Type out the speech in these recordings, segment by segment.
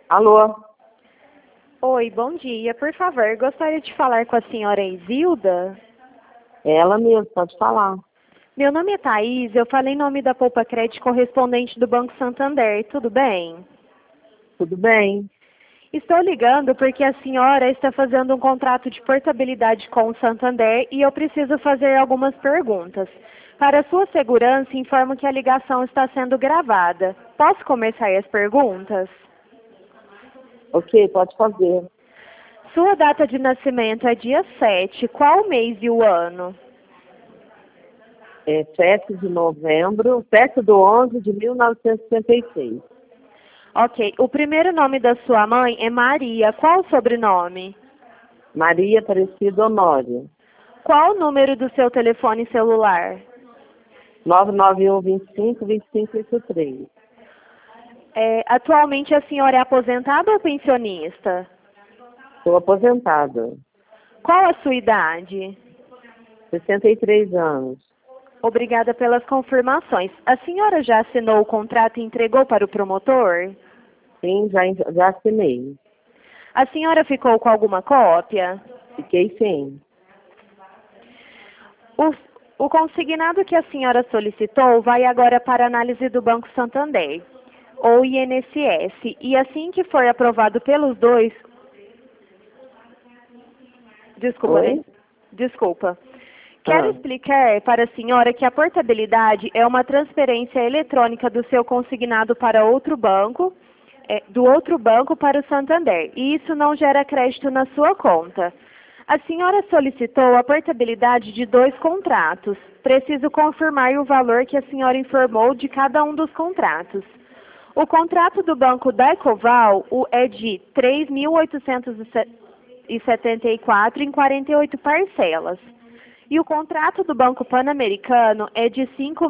Alô? Oi, bom dia. Por favor, gostaria de falar com a senhora Isilda. Ela mesmo, pode falar. Meu nome é Thaís, eu falei em nome da Poupa Crédito correspondente do Banco Santander, tudo bem? Tudo bem? Estou ligando porque a senhora está fazendo um contrato de portabilidade com o Santander e eu preciso fazer algumas perguntas. Para sua segurança, informo que a ligação está sendo gravada. Posso começar as perguntas? Ok, pode fazer. Sua data de nascimento é dia 7. Qual o mês e o ano? É 7 de novembro, 7 de 11 de 1966. Ok. O primeiro nome da sua mãe é Maria. Qual o sobrenome? Maria Aparecida Honório. Qual o número do seu telefone celular? 99125-2583. Atualmente a senhora é aposentada ou pensionista? Estou aposentada. Qual a sua idade? 63 anos. Obrigada pelas confirmações. A senhora já assinou o contrato e entregou para o promotor? Sim, já assinei. A senhora ficou com alguma cópia? Fiquei sim. O consignado que a senhora solicitou vai agora para análise do Banco Santander, ou INSS, e assim que for aprovado pelos dois... Desculpa, Oi? desculpa. Quero explicar para a senhora que a portabilidade é uma transferência eletrônica do seu consignado para outro banco, do outro banco para o Santander, e isso não gera crédito na sua conta. A senhora solicitou a portabilidade de 2 contratos. Preciso confirmar o valor que a senhora informou de cada um dos contratos. O contrato do Banco da Ecoval é de R$ 3.874 em 48 parcelas. E o contrato do Banco Pan-Americano é de R$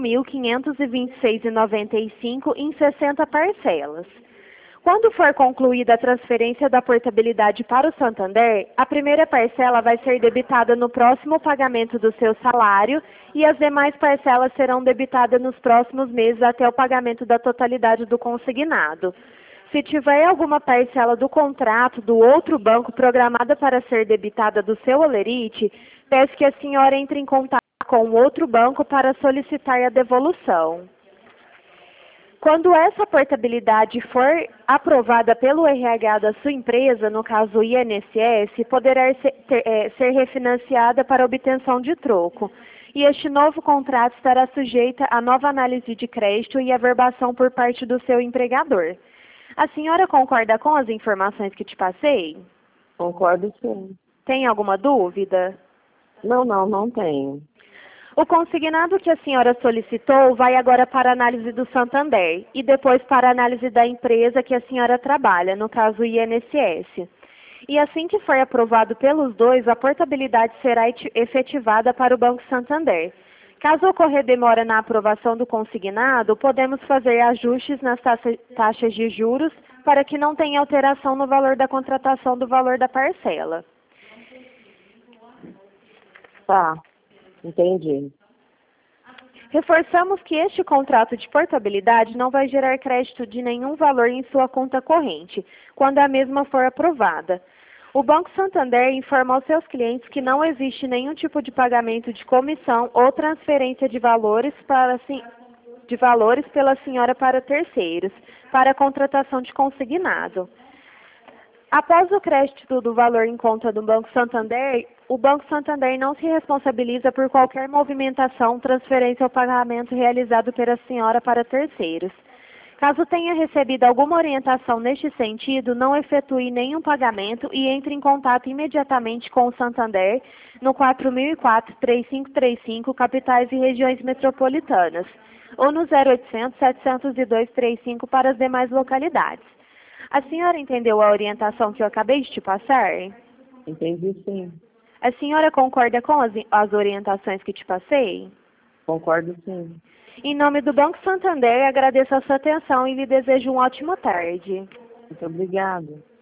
5.526,95 em 60 parcelas. Quando for concluída a transferência da portabilidade para o Santander, a primeira parcela vai ser debitada no próximo pagamento do seu salário e as demais parcelas serão debitadas nos próximos meses até o pagamento da totalidade do consignado. Se tiver alguma parcela do contrato do outro banco programada para ser debitada do seu holerite, peço que a senhora entre em contato com o outro banco para solicitar a devolução. Quando essa portabilidade for aprovada pelo RH da sua empresa, no caso o INSS, poderá ser refinanciada para obtenção de troco. E este novo contrato estará sujeito a nova análise de crédito e averbação por parte do seu empregador. A senhora concorda com as informações que te passei? Concordo sim. Tem alguma dúvida? Não tenho. O consignado que a senhora solicitou vai agora para a análise do Santander e depois para a análise da empresa que a senhora trabalha, no caso o INSS. E assim que for aprovado pelos dois, a portabilidade será efetivada para o Banco Santander. Caso ocorrer demora na aprovação do consignado, podemos fazer ajustes nas taxas de juros para que não tenha alteração no valor da contratação do valor da parcela. Tá, entendi. Reforçamos que este contrato de portabilidade não vai gerar crédito de nenhum valor em sua conta corrente, quando a mesma for aprovada. O Banco Santander informa aos seus clientes que não existe nenhum tipo de pagamento de comissão ou transferência de valores pela senhora para terceiros, para a contratação de consignado. Após o crédito do valor em conta do Banco Santander, o Banco Santander não se responsabiliza por qualquer movimentação, transferência ou pagamento realizado pela senhora para terceiros. Caso tenha recebido alguma orientação neste sentido, não efetue nenhum pagamento e entre em contato imediatamente com o Santander no 4004-3535, capitais e regiões metropolitanas, ou no 0800-702-35 para as demais localidades. A senhora entendeu a orientação que eu acabei de te passar? Entendi sim. A senhora concorda com as orientações que te passei? Concordo sim. Em nome do Banco Santander, agradeço a sua atenção e lhe desejo uma ótima tarde. Muito obrigada.